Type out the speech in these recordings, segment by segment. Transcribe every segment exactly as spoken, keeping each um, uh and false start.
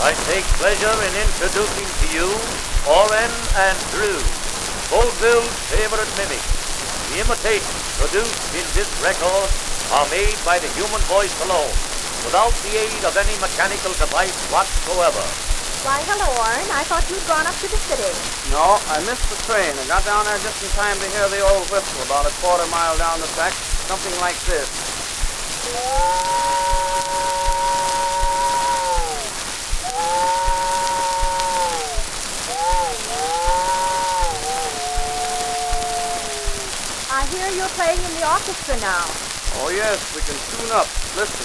I take pleasure in introducing to you Oren and Drew, Vaudeville's favorite mimics. The imitations produced in this record are made by the human voice alone, without the aid of any mechanical device whatsoever. Why, hello, Oren. I thought you'd gone up to the city. No, I missed the train. I got down there just in time to hear the old whistle about a quarter mile down the track, something like this. I hear you're playing in the orchestra now. Oh, yes, we can tune up. Listen.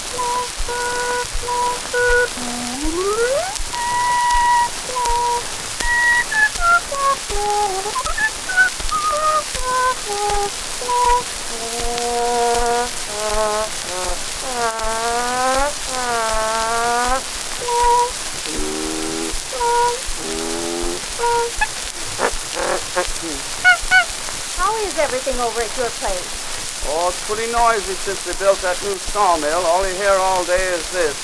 How is everything over at your place? Oh, it's pretty noisy since they built that new sawmill. All you hear all day is this.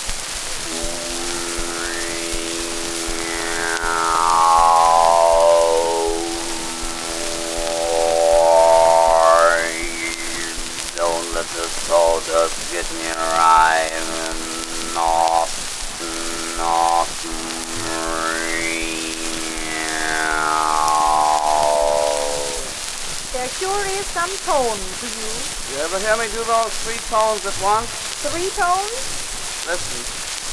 Don't let the sawdust get me rhyming. North, north, There sure is some tone to you. You ever hear me do those three tones at once? Three tones? Listen.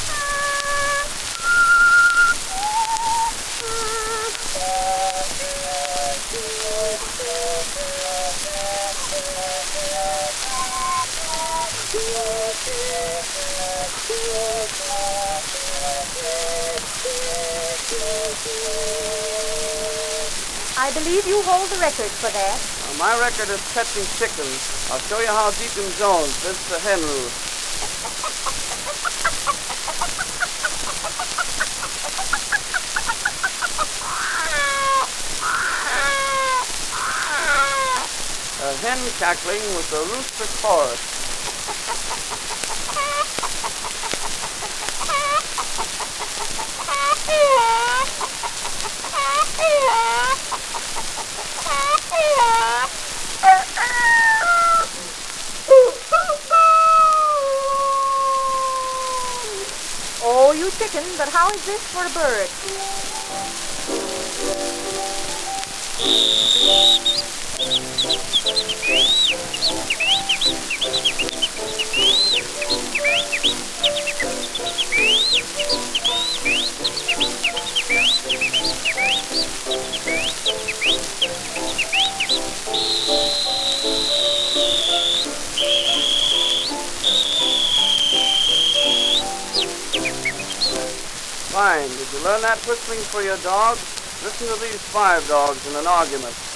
I believe you hold the record for that. Well, my record is catching chickens. I'll show you how Deacon Jones visits a hen roost. A hen cackling with the rooster chorus. Oh, you chicken, but how is this for a bird? Fine. Did you learn that whistling for your dog? Listen to these five dogs in an argument.